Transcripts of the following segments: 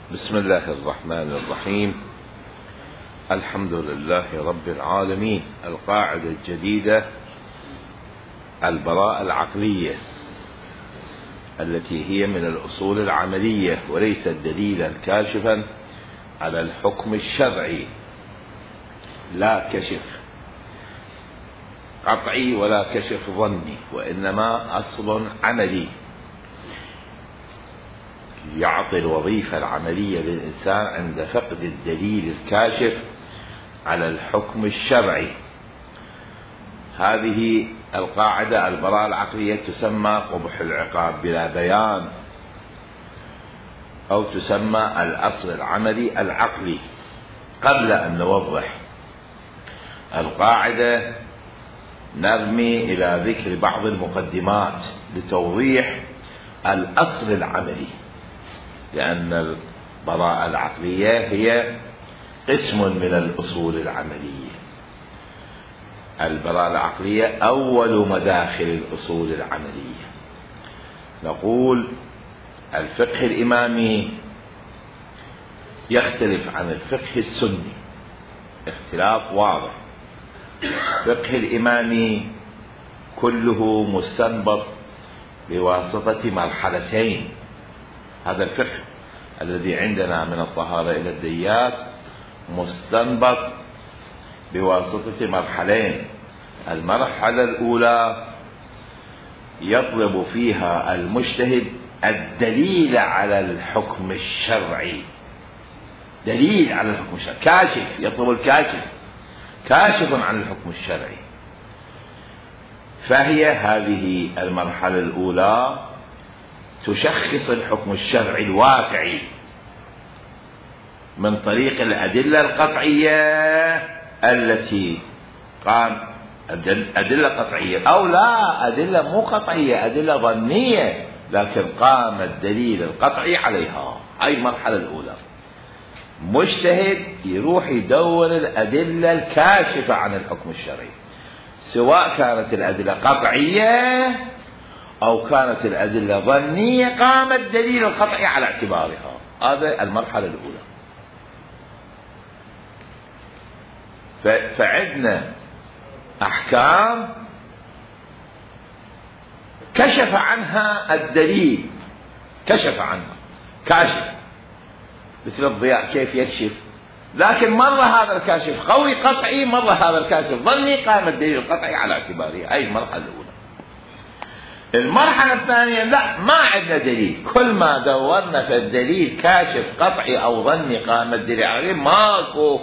بسم الله الرحمن الرحيم. الحمد لله رب العالمين. القاعدة الجديدة: البراءة العقلية، التي هي من الأصول العملية وليست دليلا كاشفا على الحكم الشرعي، لا كشف قطعي ولا كشف ظني، وإنما أصل عملي يعطي الوظيفة العملية للإنسان عند فقد الدليل الكاشف على الحكم الشرعي. هذه القاعدة البراءة العقلية تسمى قبح العقاب بلا بيان، أو تسمى الأصل العملي العقلي. قبل أن نوضح القاعدة نرمي إلى ذكر بعض المقدمات لتوضيح الأصل العملي، لأن البراءة العقلية هي قسم من الأصول العملية. البراءة العقلية أول مداخل الأصول العملية. نقول الفقه الإمامي يختلف عن الفقه السني اختلاف واضح. الفقه الإمامي كله مستنبط بواسطة مرحلتين. هذا الفقه الذي عندنا من الطهارة إلى الديات مستنبط بواسطة مرحلين. المرحلة الأولى يطلب فيها المجتهد الدليل على الحكم الشرعي، دليل على الحكم الشرعي، كاشف، يطلب الكاشف، كاشف عن الحكم الشرعي. فهي هذه المرحلة الأولى تشخص الحكم الشرعي الواقعي من طريق الأدلة القطعية التي قام أدلة قطعية أو لا أدلة مو قطعية، أدلة ظنية لكن قام الدليل القطعي عليها. هاي المرحلة الأولى. مجتهد يروح يدور الأدلة الكاشفة عن الحكم الشرعي، سواء كانت الأدلة قطعية أو كانت الأدلة ظنية قام الدليل القطعي على اعتبارها. هذا المرحلة الأولى. فعندنا أحكام كشف عنها الدليل، كشف عنها كاشف، مثل الضياء كيف يكشف، لكن مرة هذا الكاشف قوي قطعي، مرة هذا الكاشف ظني، قام الدليل القطعي على اعتباره. أي المرحلة الأولى. المرحلة الثانية لا، ما عندنا دليل، كل ما دورنا في الدليل كاشف قطعي أو ظني قام الدليل عليه ماكو.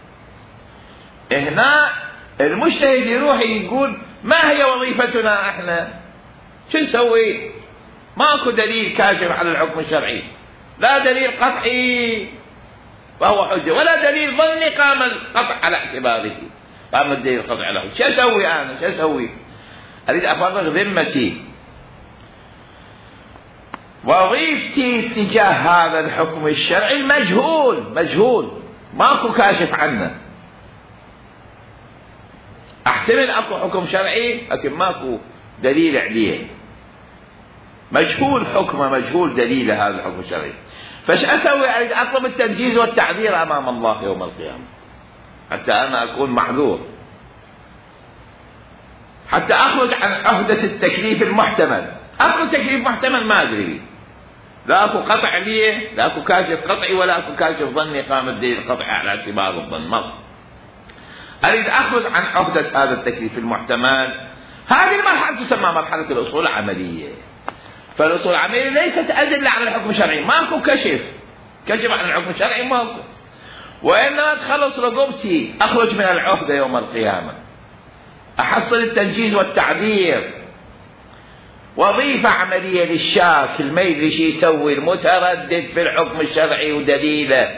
هنا المجتهد يروح يقول ما هي وظيفتنا احنا؟ شو نسوي؟ ماكو دليل كاشف على الحكم الشرعي، لا دليل قطعي فهو حجة، ولا دليل ظني قام القطع على اعتباره، قام الدليل القطعي على حجة. شو اسوي انا؟ شو اسوي؟ اريد افرغ ذمتي، وظيفتي تجاه هذا الحكم الشرعي مجهول ماكو كاشف عنه. احتمل اكو حكم شرعي لكن ماكو دليل عليه، مجهول حكمه، مجهول دليل هذا الحكم الشرعي. فايش اسوي؟ اريد اطلب التنجيز والتعذير امام الله يوم القيامه، حتى انا اكون معذور، حتى اخرج عن عهده التكليف المحتمل. اكو تكليف محتمل ما ادري، لا اكو قطع ليه، لا اكو كاشف قطعي ولا اكو كاشف ظني قام الدليل القطعي على اعتبار الظن. اريد اخرج عن عهده هذا التكليف المحتمل. هذه المرحله تسمى مرحله الاصول العمليه. فالاصول العمليه ليست ادله على الحكم الشرعي، ماكو كشف عن الحكم الشرعي ماكو، وانما تخلص رقبتي، اخرج من العهده يوم القيامه، احصل التنجيز والتعذير. وظيفه عمليه للشاك ما يدري شو يسوي، المتردد في الحكم الشرعي ودليله.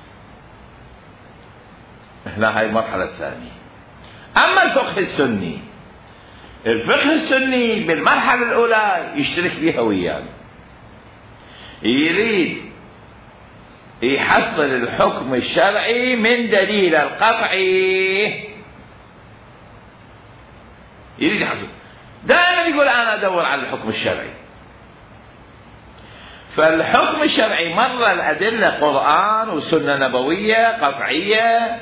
هنا هاي المرحله الثانيه. اما الفقه السني، الفقه السني بالمرحلة الأولى يشترك فيها ويانا، يريد يحصل الحكم الشرعي من دليل القطعي، يريد يحصل. دائما يقول أنا أدور على الحكم الشرعي، فالحكم الشرعي مرة الأدلة قرآن وسنة نبوية قطعية،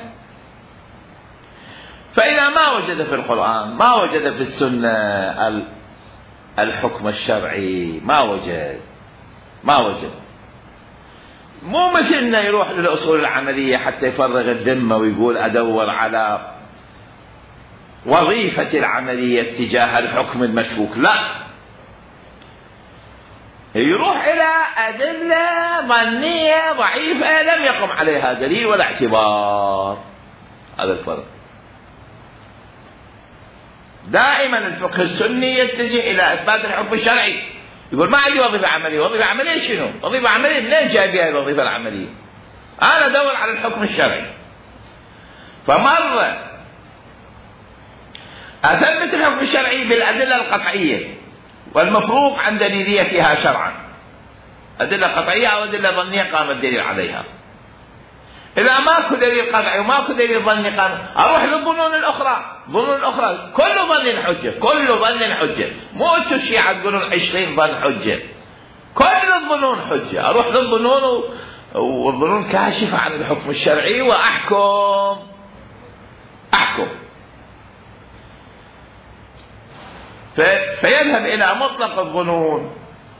فإذا ما وجد في القرآن ما وجد في السنة الحكم الشرعي، ما وجد. مو مثلنا يروح للأصول العملية حتى يفرغ الذمة ويقول أدور على وظيفة العملية تجاه الحكم المشكوك، لا، يروح إلى أدلة ظنية ضعيفة لم يقم عليها دليل ولا اعتبار. هذا الفرق. دائما الفقه السني يتجه إلى إثبات الحكم الشرعي، يقول ما عندي وظيفة عملية. وظيفة عملية شنو؟ وظيفة عملية منين جاي بها الوظيفة العملية؟ أنا أدور على الحكم الشرعي. فمرة أثبت الحكم الشرعي بالأدلة القطعية والمفروق عن دليليتها شرعا، أدلة قطعية أو أدلة ظنية قام الدليل عليها. إذا ماكو دليل قطعي وماكو دليل ظني قام، أروح للظنون الأخرى. ظنون الأخرى كل ظن حجة، كل ظن حجة، مو أنتم الشيعة تقولون 20 ظن حجة، كل الظنون حجة. أروح للظنون والظنون كاشفة عن الحكم الشرعي وأحكم. فيذهب إلى مطلق الظنون،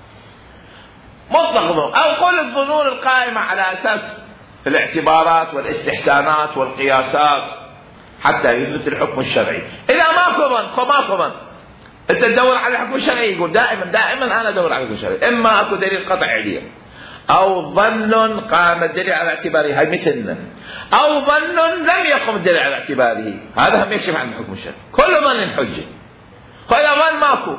أو كل الظنون القائمة على أساس الاعتبارات والاستحسانات والقياسات حتى يثبت الحكم الشرعي. إذا ماكو ظن أنت تدور على الحكم الشرعي، يقول دائما أنا أدور على الحكم الشرعي. إما أكو دليل قطعي عليه، أو ظن قام الدليل على اعتباره، هاي مثلنا، أو ظن لم يقم الدليل على اعتباره، هذا هم يكشف عن الحكم الشرعي. كل ظن حجة. فإذا ظن ماكو،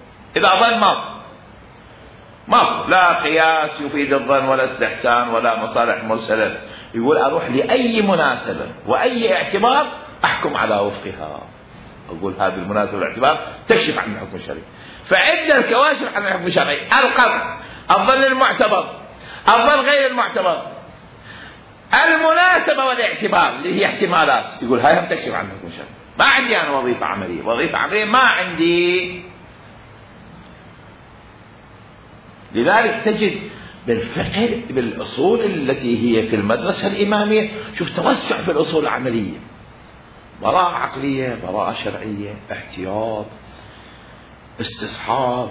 ماكو لا قياس يفيد الظن ولا استحسان ولا مصالح مرسلة، يقول أروح لأي مناسبة وأي اعتبار أحكم على وفقها. أقول هذه المناسبة والاعتبار تكشف عن الحكم الشرعي. فعندنا الكواشف عن الحكم الشرعي: القطع، الظن المعتبر، الظن غير المعتبر، المناسبة والاعتبار اللي هي احتمالات. يقول هاي هم تكشف عن الحكم الشرعي. ما عندي أنا وظيفة عملية ما عندي. لذلك تجد بالفقه بالأصول التي هي في المدرسة الإمامية، شوف توسع في الأصول العملية، براءة عقلية، براءة شرعية، احتياط، استصحاب.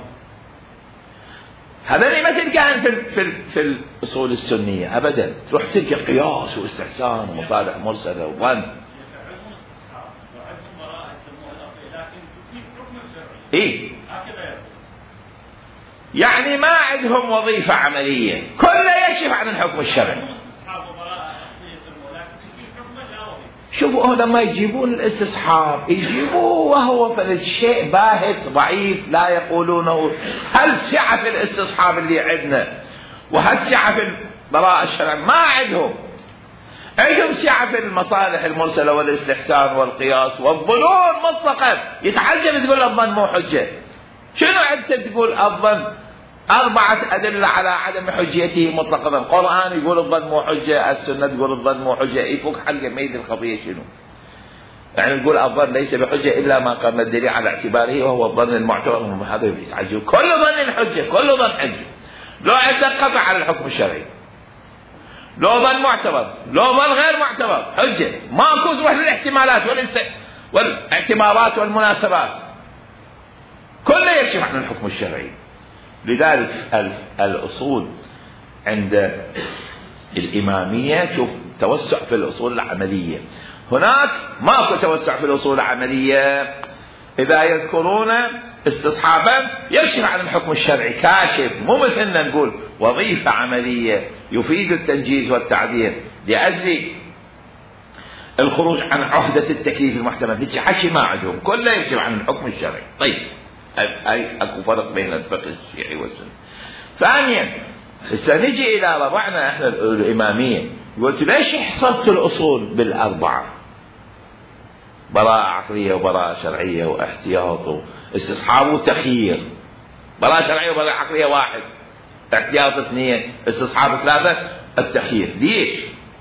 هذا مثل كان في الأصول السنية أبدا. تروح تلقى قياس واستحسان ومصالح مرسلة وظن. إيه؟ يعني ما عندهم وظيفة عملية، كله يكشف عن الحكم الشرعي. شوفوا لما يجيبون الاستصحاب يجيبوه وهو فالشيء باهت ضعيف لا يقولونه. هل سعة في الاستصحاب اللي عندنا وهل سعة في البراءة الشرعية؟ ما عندهم سعة في المصالح المرسلة والاستحسان والقياس والظنون مطلقا. يتعجب تقول الظن مو حجة. شنو أنت تقول الظن 4 أدلة على عدم حجيته مطلقا؟ القرآن يقول الظن مو حجة، السنة تقول الظن مو حجة. يفك حلقة ميد الخطية شنو؟ يعني نقول الظن ليس بحجة إلا ما قام الدليل على اعتباره وهو الظن المعتبر. هذا يتعجب. كل ظن حجة، كل ظن حجة. لو عندك قطع على الحكم الشرعي، لو ظن معتبر، لو ظن غير معتبر، حجة. ماكو تروح للاحتمالات والاعتبارات والمناسبات، كله يكشف عن الحكم الشرعي. لذلك الأصول عند الإمامية شوف توسع في الأصول العملية. هناك ماكو توسع في الأصول العملية. إذا يذكرون استصحابا يكشف عن الحكم الشرعي، كاشف. مو مثلنا نقول وظيفة عملية يفيد التنجيز والتعديل لأجل الخروج عن عهدة التكليف المحتمل. هيك حكي ما عندهم، كله يكشف عن الحكم الشرعي. طيب أي أكو فرق بين الفقه الشيعي والسني. ثانيا سنجي إلى ربعنا إحنا الإمامية. قلت ليش حصلت الأصول بال4؟ براءة عقلية وبراءة شرعية واحتياط واستصحاب وتخيير. براءة شرعية وبراءة عقلية 1، احتياط 2، استصحاب 3، التخيير. ليش؟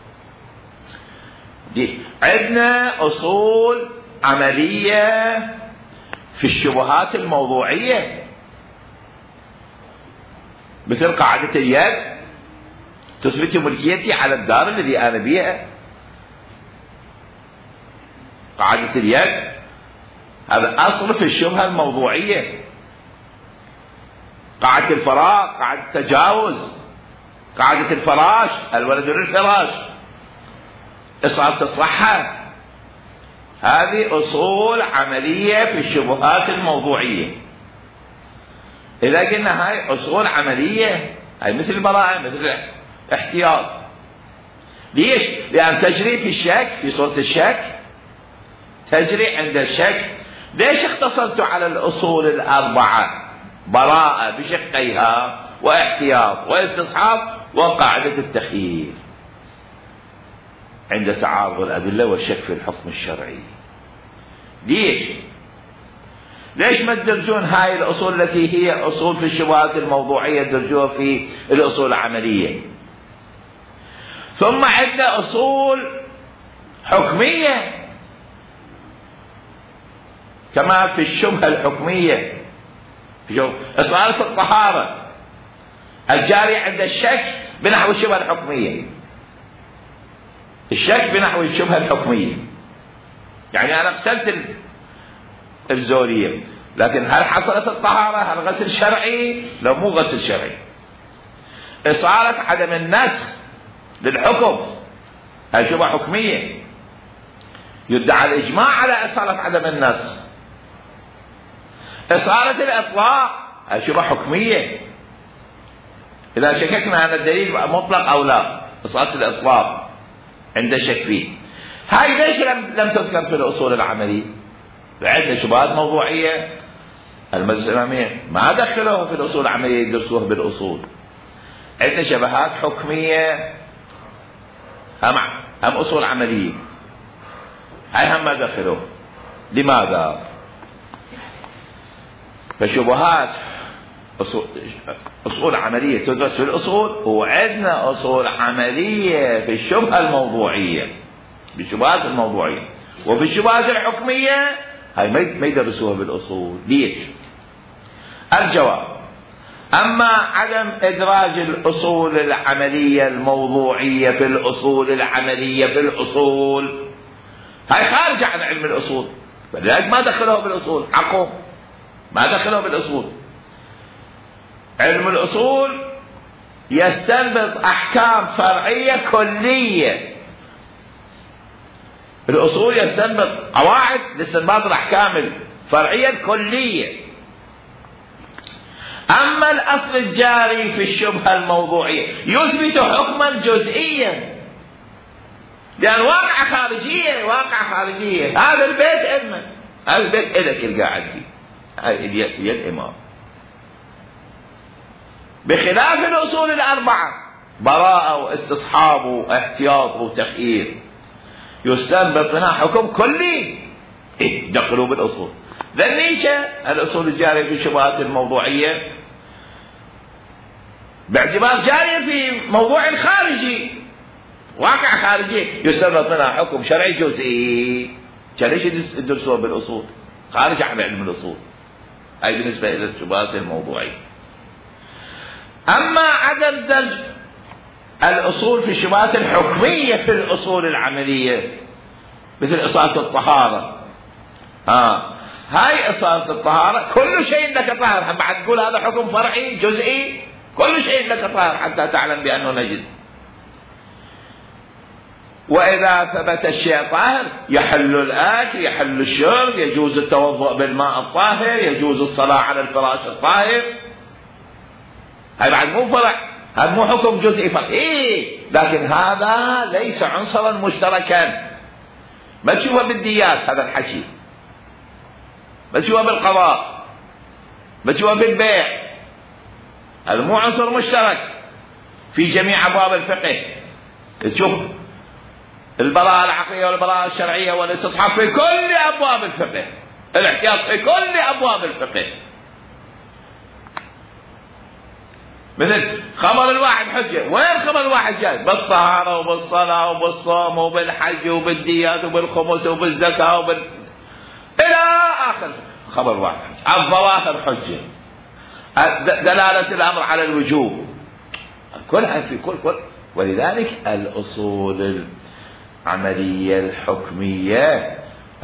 عندنا أصول عملية في الشبهات الموضوعية. مثل قاعدة اليد تثبت ملكيتي على الدار الذي أنا بها. قاعدة اليد هذا أصل في الشبهة الموضوعية. قاعدة الفراغ، قاعدة التجاوز، قاعدة الفراش، الولد للفراش، إصابة الصحة، هذه أصول عملية في الشبهات الموضوعية. إذا قلنا هاي أصول عملية، هاي مثل البراءة، مثل الاحتياط. ليش؟ لأن تجري في الشك، في صورة الشك تجري عند الشك. ليش اختصرت على الأصول الأربعة؟ براءة بشقيها، واحتياط، واستصحاب، وقاعدة التخيير عند تعارض الأدلة والشك في الحكم الشرعي. ليش ما تدرجون هاي الأصول التي هي أصول في الشبهات الموضوعية تدرجوها في الأصول العملية؟ ثم عندنا أصول حكمية كما في الشبهة الحكمية، في إصالة الطهارة الجاري عند الشك بنحو الشبهة الحكمية. الشك بنحو الشبهة الحكمية، يعني أنا غسلت الزورية، لكن هل حصلت الطهارة؟ هل غسل شرعي؟ لو مو غسل شرعي. إصالة عدم النسخ للحكم هذه شبهة حكمية، يدعى الإجماع على إصالة عدم النسخ. إصالة الإطلاق هذه شبهة حكمية، إذا شككنا أن الدليل مطلق أو لا، إصالة الإطلاق عند شك فيه. هاي ليش لم تذكر في الأصول العملية؟ عندنا شبهات موضوعية المجلس الإمامية ما دخلوها في الأصول العملية يدرسوها بالأصول. عندنا شبهات حكمية هم أصول عملية، هاي هم ما دخلوها. لماذا؟ فشبهات أصول عملية تدرس في الأصول، وعندنا أصول عملية في الشبهة الموضوعية، بالشبهات الموضوعية. وفي الشبهات الحكمية هاي ما يدرسوها بالأصول. ليش؟ الجواب: أما عدم إدراج الأصول العملية الموضوعية في الأصول العملية في الأصول، هاي خارجة عن علم الأصول، فلذلك ما دخلوها بالأصول. حقهم ما دخلوها بالأصول. علم الأصول يستنبط أحكام فرعية كلية. الأصول يستنبط قواعد لاستنباط الأحكام الفرعية الكلية. أما الأصل الجاري في الشبهة الموضوعية يثبت حكما جزئيا، لأن واقع خارجية. هذا البيت إما هذا البيت إلك القاعد فيه، هاي اليد إمام. بخلاف الأصول الأربعة براءة واستصحاب واحتياط وتخيير يستنبط منها حكم كلي. دخلوا بالأصول. ذنيشة الأصول الجارية في الشبهات الموضوعية باعتبار جارية في موضوع خارجي، واقع خارجي، يستنبط منها حكم شرعي جزئي. ليش يدرسوها بالأصول؟ خارج عن علم الأصول. أي بالنسبة إلى الشبهات الموضوعية. أما عدم درج الأصول في الشبهات الحكمية في الأصول العملية مثل إصالة الطهارة، هاي إصالة الطهارة كل شيء لك طهر، هم بعد تقول هذا حكم فرعي جزئي، كل شيء لك طهر حتى تعلم بأنه نجس. وإذا ثبت الشيء طاهر يحل الأكل، يحل الشرب، يجوز التوضؤ بالماء الطاهر، يجوز الصلاة على الفراش الطاهر. هاي بعد مو فرع، هذا مو حكم جزئي فرعي، لكن هذا ليس عنصرا مشتركا. ما تشوفه بالديات هذا الحكي، ما تشوفه بالقضاء، ما تشوفه بالبيع، هذا مو عنصر مشترك في جميع أبواب الفقه. تشوف البراءة العقلية والبراءة الشرعية والاستصحاب في كل أبواب الفقه، الاحتياط في كل أبواب الفقه. مثل خبر الواحد حجة، وين خبر الواحد جاي؟ بالطهارة وبالصلاة وبالصوم وبالحج وبالديات وبالخمس وبالزكاة إلى آخر خبر واحد. الظواهر حجة، دلالة الأمر على الوجوب، كلها في كل. ولذلك الأصول العملية الحكمية،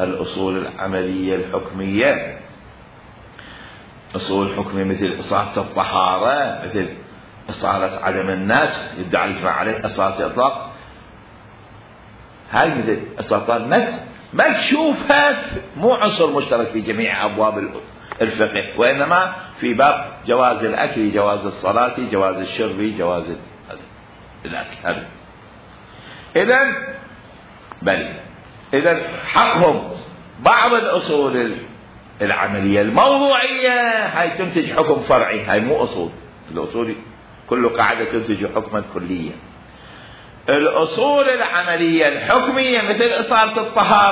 أصول حكمية مثل إصالة الطهارة، مثل إصالة عدم النسخ يدعى الإجماع عليه، إصالة الإطلاق، هاي مثل إصالة النسخ ما تشوفها مو عنصر مشترك في جميع أبواب الفقه، وإنما في باب جواز الأكل، جواز الصلاة، جواز الشرب، جواز الأكل. إذن حقهم بعض الأصول العملية الموضوعية هاي تنتج حكم فرعي، هاي مو أصول. الأصول كل قاعدة تنتج حكما كليا. الأصول العملية الحكمية مثل إصالة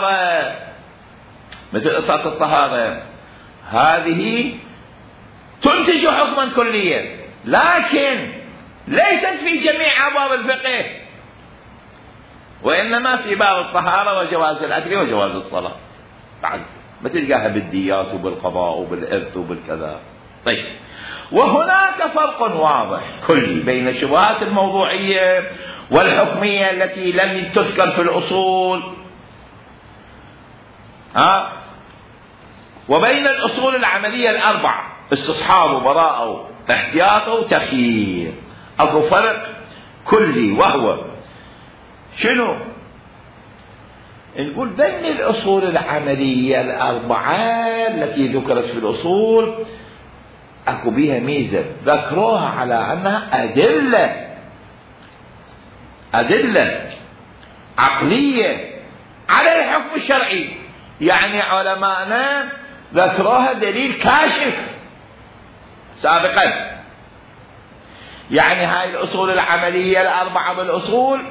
الطهارة هذه تنتج حكما كليا، لكن ليست في جميع أبواب الفقه، وإنما في باب الطهارة وجواز الأكل وجواز الصلاة، بعد ما تلقاها بالديات وبالقضاء وبالإرث وبالكذا. طيب، وهناك فرق واضح كلي بين الشبهات الموضوعية والحكمية التي لم تذكر في الأصول، وبين الأصول العملية الأربعة: استصحاب وبراءة واحتياط وتخيير. أكو فرق كلي، وهو شنو؟ نقول بين الأصول العملية الأربعة التي ذكرت في الأصول أكو بيها ميزة، ذكروها على أنها أدلة عقلية على الحكم الشرعي. يعني علماءنا ذكروها دليل كاشف سابقا. يعني هاي الأصول العملية الأربعة بالأصول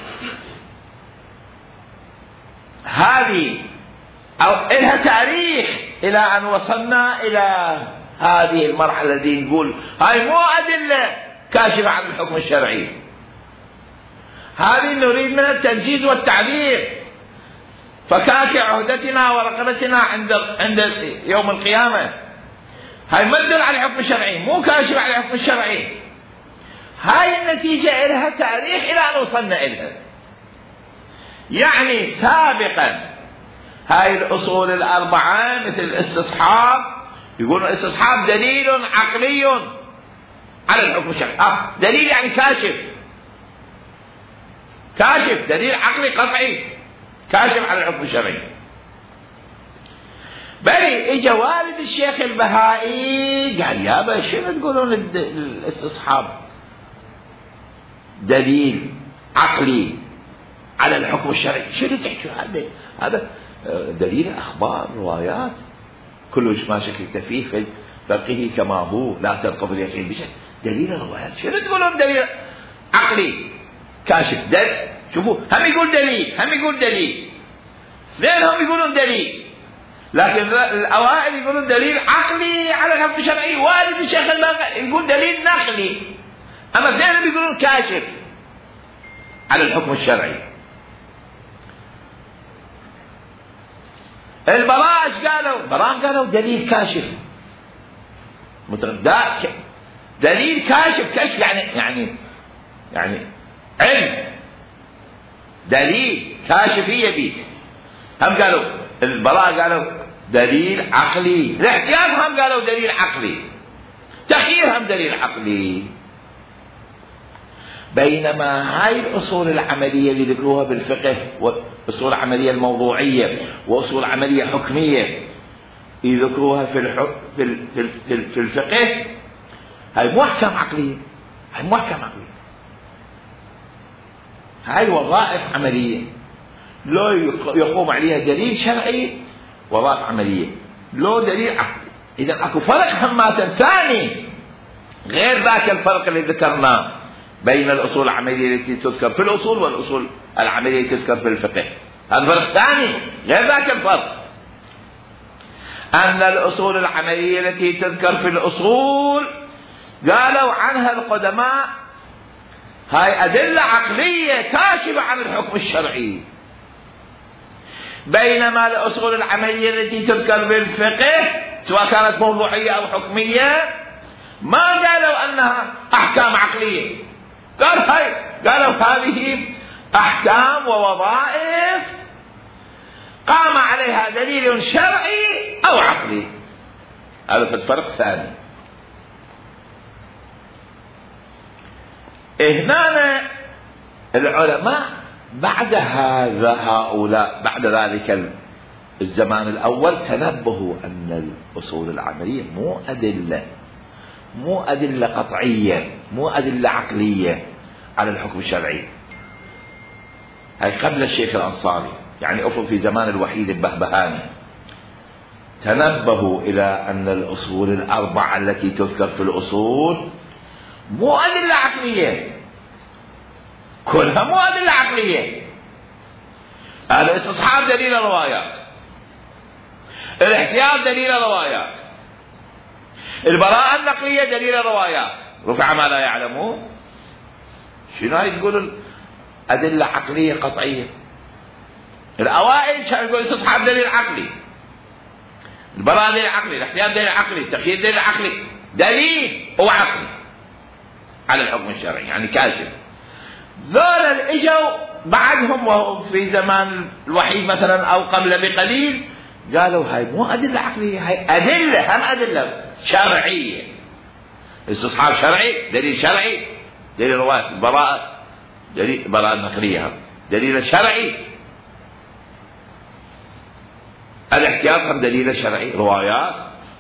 هذه أو إلها تاريخ إلى أن وصلنا إلى هذه المرحلة التي نقول هاي مو أدلة كاشفة عن الحكم الشرعي، هذه نريد منها التنجيز والتعبير، فكاك عهدتنا ورقبتنا عند يوم القيامة. هاي ما تدل على الحكم الشرعي، مو كاشفة على الحكم الشرعي. هاي النتيجة إلها تاريخ إلى أن وصلنا إلها. يعني سابقا هاي الأصول الأربعة مثل الاستصحاب، يقولون الاستصحاب دليل عقلي على الحكم الشرعي. دليل يعني كاشف، دليل عقلي قطعي كاشف على الحكم الشرعي. بل اجا والد الشيخ البهائي قال يابا شنو تقولون الاستصحاب دليل عقلي على الحكم الشرعي؟ شنو تحكوا؟ هذا دليل أخبار روايات كل ما شككت فيه في فقهه كما هو لا ترقب اليقين بشيء. دليل الروايات شنو تقولون دليل عقلي كاشف؟ شوفوا، هم يقول دليل، اثنينهم يقولون دليل، لكن الأوائل يقولون دليل عقلي على الحكم الشرعي، والد الشيخ البهائي يقول دليل نقلي، أما اثنينهم يقولون كاشف على الحكم الشرعي. البراء ايش قالوا؟ قالوا دليل كاشف، دليل كاشف يعني علم، دليل كاشفية به. هم قالوا البراء قالوا دليل عقلي، الاحتياط هم قالوا دليل عقلي، تخيير هم دليل عقلي. بينما هاي الأصول العملية اللي ذكروها بالفقه، وأصول عملية الموضوعية وأصول عملية حكمية يذكروها في الفقه، هاي مو أحكام عقلية، هاي وظائف عملية لو يقوم عليها دليل شرعي، وظائف عملية لو دليل عقلي. إذا أكو فرق همات ثاني غير ذاك الفرق اللي ذكرناه بين الأصول العملية التي تذكر في الأصول والأصول العملية التي تذكر في الفقه. هذا فرق ثاني غير ذاك الفرق، أن الأصول العملية التي تذكر في الأصول قالوا عنها القدماء هاي أدلة عقلية كاشفة عن الحكم الشرعي، بينما الأصول العملية التي تذكر بالفقه سواء كانت موضوعية أو حكمية ما قالوا أنها أحكام عقلية، قالوا هذه أحكام ووظائف قام عليها دليل شرعي أو عقلي. هذا في الفرق ثاني. هنا العلماء بعد هؤلاء بعد ذلك الزمان الأول تنبهوا أن الأصول العملية مو أدلة قطعية، مو أدلة عقلية على الحكم الشرعي. هاي قبل الشيخ الأنصاري، يعني أفرض في زمان الوحيد البهبهاني تنبهوا إلى أن الأصول الأربعة التي تذكر في الأصول مو أدلة عقلية، كلها مو أدلة عقلية. الاستصحاب دليل الروايات، الاحتياط دليل الروايات، البراءة النقلية دليل الروايات، رفع ما لا يعلمون. شنو هاي تقول أدلة عقلية قطعية؟ الأوائل كانوا يقولوا استصحاب دليل عقلي، البراءة دليل عقلي، الاحتياط دليل عقلي، التخيير دليل عقلي، دليل هو عقلي على الحكم الشرعي، يعني كاشف. ذولا اجوا بعدهم وهم في زمان الوحي مثلا او قبل بقليل قالوا هاي مو أدلة عقلية، هاي أدلة، هم أدلة شرعية. استصحاب شرعي، دليل شرعي، دليل رواية البراءة، دليل براءة النقلية، دليل شرعي. الاحتياط هم دليل شرعي، روايات.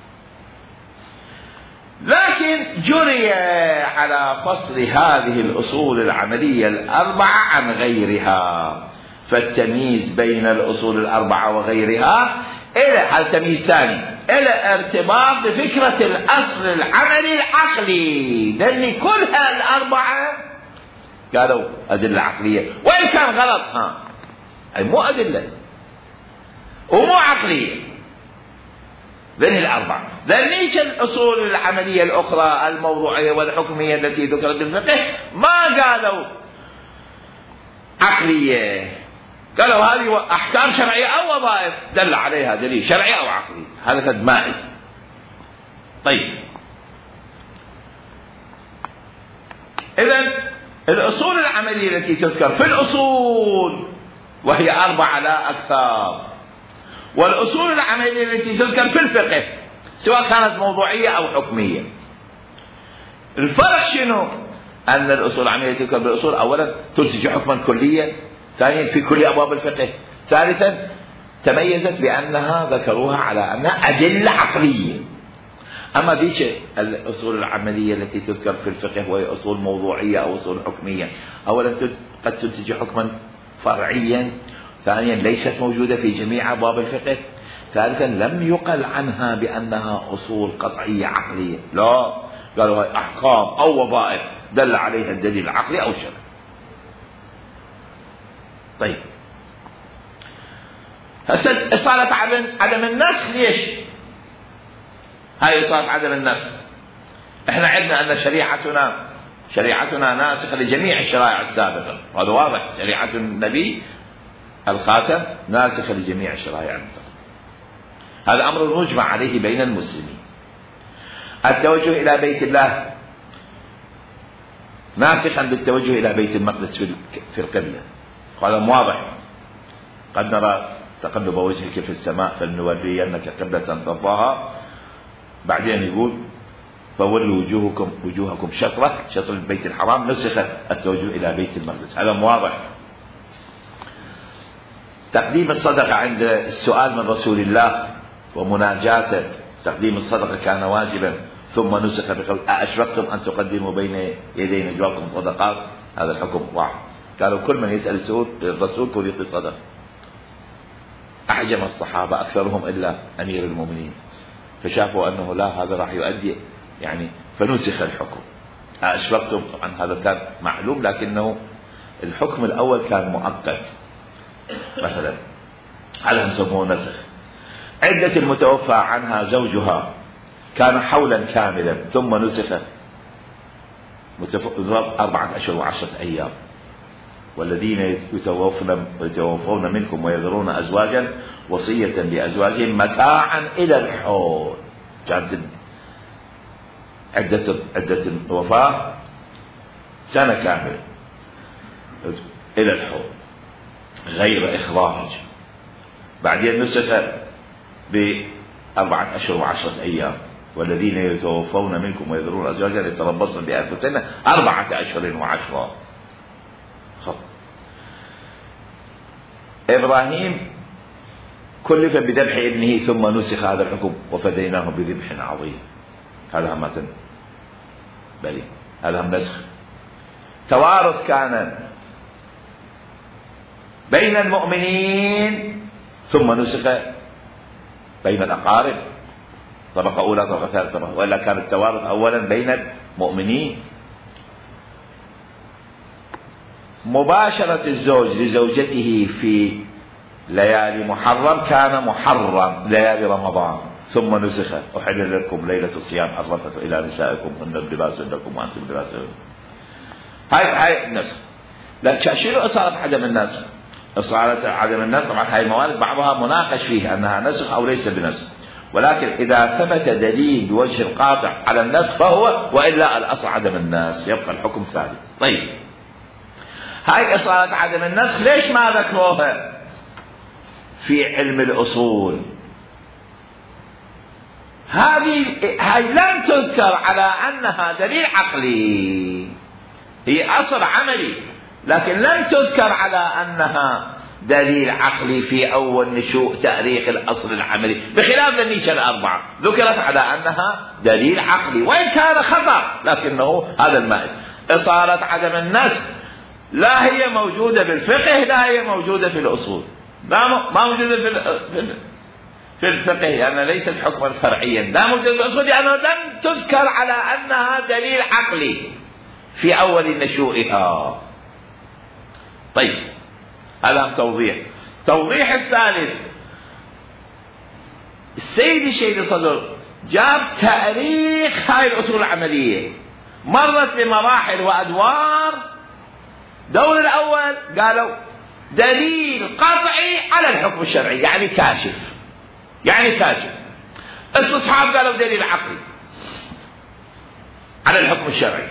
لكن جري على فصل هذه الأصول العملية الأربعة عن غيرها، فالتمييز بين الأصول الأربعة وغيرها إلى هذا تمييز ثاني، إلى ارتباط بفكرة الأصل العملي العقلي، لأن كلها الأربعة قالوا أدلة عقلية، وإن كان غلط أي مو أدلة ومو عقلية، ذني الأربعة. لأنيش الأصول العملية الأخرى الموضوعية والحكمية التي ذكرت بالفقه ما قالوا عقلية، قالوا هذه أحكام شرعية أو وظائف دل عليها دليل شرعي أو عقلي. هذا قد مائي. طيب، إذن الأصول العملية التي تذكر في الأصول وهي 4 لا أكثر، والأصول العملية التي تذكر في الفقه سواء كانت موضوعية أو حكمية. الفرق شنو؟ أن الأصول العملية تذكر بالأصول أولا تنتج حكما كليا، ثانيا في كل أبواب الفقه، ثالثا تميزت بأنها ذكروها على أنها أدلة عقلية. أما ذيك الأصول العملية التي تذكر في الفقه وهي أصول موضوعية أو أصول حكمية، أولا قد تنتج حكما فرعيا، ثانيا ليست موجودة في جميع أبواب الفقه، ثالثا لم يقل عنها بأنها أصول قطعية عقلية، لا، قالوا هاي أحكام أو وظائف دل عليها الدليل العقلي أو شرعي. طيب، هسه إصالة عدم النسخ ليش؟ هاي إصالة عدم النسخ. احنا عندنا أن شريعتنا ناسخة لجميع الشرائع السابقة، وهذا واضح، شريعة النبي الخاتم ناسخة لجميع الشرائع السابقة. هذا أمر مجمع عليه بين المسلمين. التوجه إلى بيت الله ناسخا بالتوجه إلى بيت المقدس في القبلة، هذا واضح. قد نرى تقلب وجهك في السماء فلنولينك قبلة ترضاها، بعدين يقول فولوا وجوهكم شطر البيت الحرام، نسخ التوجه إلى بيت المقدس، هذا واضح. تقديم الصدقة عند السؤال من رسول الله ومناجاته، تقديم الصدقة كان واجبا ثم نسخ بقول أأشفقتم أن تقدموا بين يدي نجواكم صدقات، هذا الحكم واحد. قالوا كل من يسأل الرسول كل يعطي صدقة. أحجم الصحابة أكثرهم إلا أمير المؤمنين، فشافوا أنه لا، هذا راح يؤدي يعني، فنسخ الحكم. أأشفقتم، طبعا هذا كان معلوم، لكنه الحكم الأول كان مؤقت. مثلا هذا نسموه نسخ. عدة المتوفى عنها زوجها كان حولا كاملا ثم نسخ 4 أشهر و10 أيام. والذين يتوفون منكم ويذرون أزواجا وصية لأزواجهم متاعا إلى الحول، كانت عدة الوفاة سنة كاملة إلى الحول غير إخراج، بعدين نسخ ب4 أشهر و10 أيام، والذين يتوفون منكم ويذرون أزواجا يتربصن بأنفسهن 4 أشهر و10. إبراهيم كلف بذبح ابنه ثم نسخ هذا الحكم وفديناه بذبح عظيم. هذا هم بلي، هذا هم نسخ. توارث كان بين المؤمنين ثم نسخ بين الأقارب، طبقة أولى طبقة ثالثة طبقة، وإلا كان التوارث أولا بين المؤمنين. مباشرة الزوج لزوجته في ليالي محرم كان محرم ليالي رمضان، ثم نسخ أحل لكم ليلة الصيام الرفث إلى نسائكم هن لباس لكم وأنتم لباس لهم. هاي النسخ. لكن شنو إصالة عدم النسخ؟ إصالة عدم النسخ طبعا هاي الموارد بعضها مناقش فيها أنها نسخ أو ليس بنسخ، ولكن إذا ثبت دليل بوجه القاطع على النسخ فهو، وإلا الأصل عدم النسخ يبقى الحكم ثابت. طيب هاي إصالة عدم النسخ ليش ما ذكروها في علم الأصول؟ هاي لم تذكر على أنها دليل عقلي، هي أصل عملي، لكن لم تذكر على أنها دليل عقلي في أول نشوء تاريخ الأصل العملي، بخلاف النيشة الأربعة ذكرت على أنها دليل عقلي، وإن كان خطأ لكنه هذا المائل. إصالة عدم النسخ لا هي موجودة بالفقه، لا هي موجودة في الأصول، ما موجودة في الفقه لأنها ليست حكما فرعيا، لا موجودة في الأصول لأنه لم تذكر على أنها دليل عقلي في أول نشوئها. طيب هذا توضيح الثالث. السيد الشهيد صدر جاب تاريخ هاي الأصول العملية، مرت بمراحل وأدوار. دور الأول قالوا دليل قطعي على الحكم الشرعي، يعني كاشف. استصحاب قالوا دليل عقلي على الحكم الشرعي،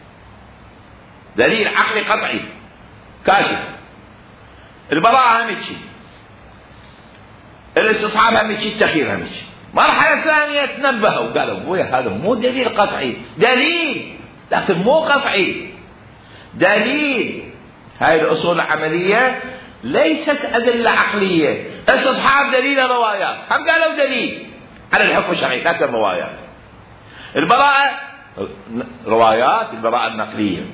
دليل عقلي قطعي كاشف. البراءة همشي، الاستصحاب همشي، التخيير همشي. مرحلة ثانية تنبهوا قالوا بويا هذا مو دليل قطعي، دليل لكن مو قطعي، دليل. هاي الأصول العملية ليست أدلة عقلية. استصحاب دليل روايات، هم قالوا دليل على الحكم الشرعي لكن روايات. البراءة روايات، البراءة النقلية.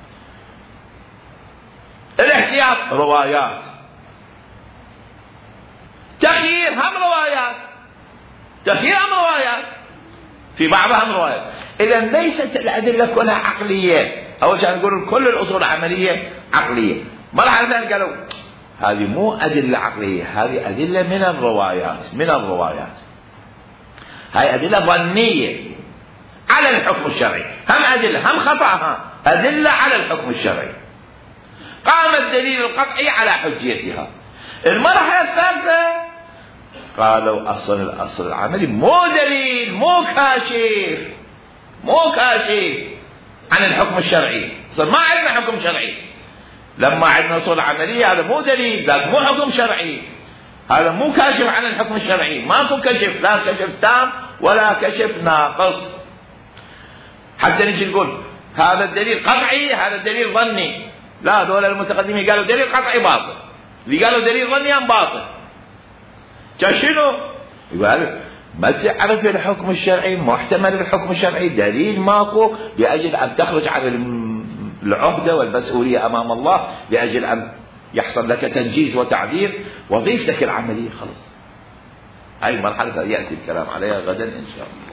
الاحتياط روايات. تخيير هم روايات، في بعضها هم روايات. إذا ليست الأدلة كلها عقلية. أول شيء نقول كل الأصول العملية عقلية. مرحلة ثانية قالوا هذه مو أدلة عقلية، هذه أدلة من الروايات. هاي أدلة ظنية على الحكم الشرعي، هم أدلة هم خطأها أدلة على الحكم الشرعي. قام الدليل القطعي على حجيتها. المرحلة الثالثة قالوا الأصل العملي مو دليل، مو كاشف عن الحكم الشرعي. ما عندنا حكم شرعي، لما عندنا أصول عملية هذا مو دليل، لكن مو حكم شرعي، هذا مو كاشف عن الحكم الشرعي. ماكو كشف، لا كشف تام ولا كشف ناقص. حتى نجي نقول هذا الدليل قطعي، هذا الدليل ظني. لا، دول المتقدمين قالوا دليل قطعي باطل، اللي قالوا دليل ظني باطل. شنو؟ يقول ما تعرف الحكم الشرعي، محتمل الحكم الشرعي، دليل ماكو، لأجل أن تخرج عن العهدة والمسؤولية أمام الله، لأجل أن يحصل لك تنجيز وتعبير وظيفتك العملية. خلص هاي المرحلة يأتي الكلام عليها غدا إن شاء الله.